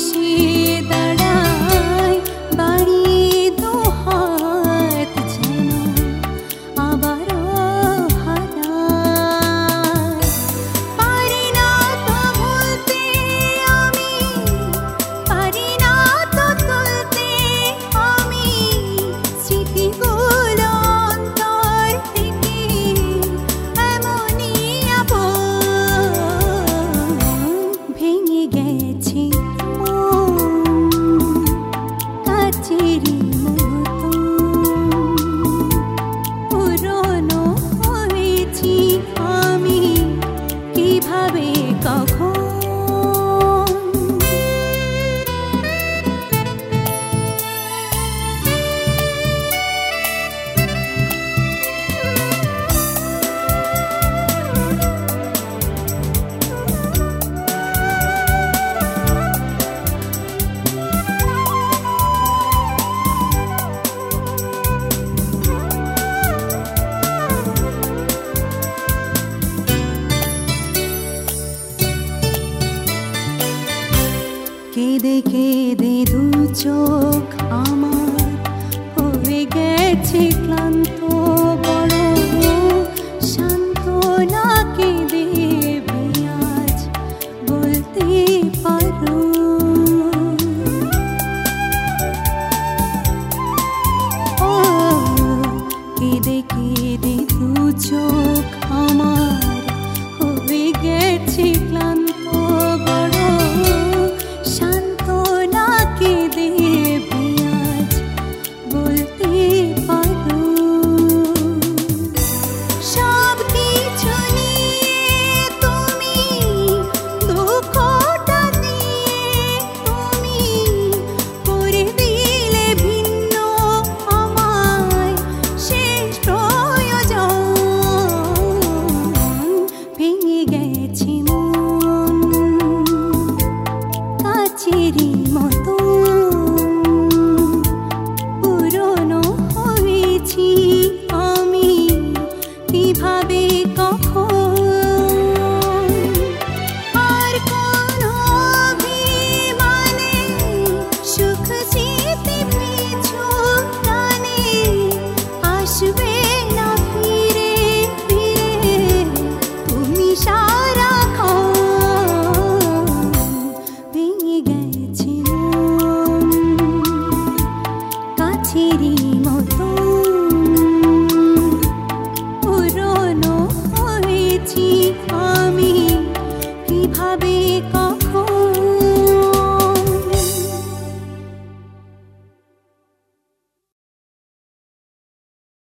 কেঁদে কেঁদে দু চোখ আমার হয়ে গেছে ক্লান্ত, বড় সান্ত্বনা কেঁদে আজ বলতে পারো। ও কেঁদে কেঁদে দু চোখ আমার হয়ে গেছে ক্লান্ত, বড় সান্ত্বনা কেঁদে আজ বলতে পারো। সব কিছু নিয়ে তুমি দুঃখটা দিয়ে তুমি করে দিলে ভিন্ন আমায় শেষ প্রয়োজন। ভেঙে গেছে মন কাচেরি মতো, পুরনো হয়েছি আমি কিভাবে কখন। আর কোন অভিমানে সুখ স্মৃতি পিছু টানে আসবে না ফিরে ফিরে তুমি সারাক্ষণ। ভেঙে গেছে মন কাছেরই মতো, পুরনো হয়েছি আমি কিভাবে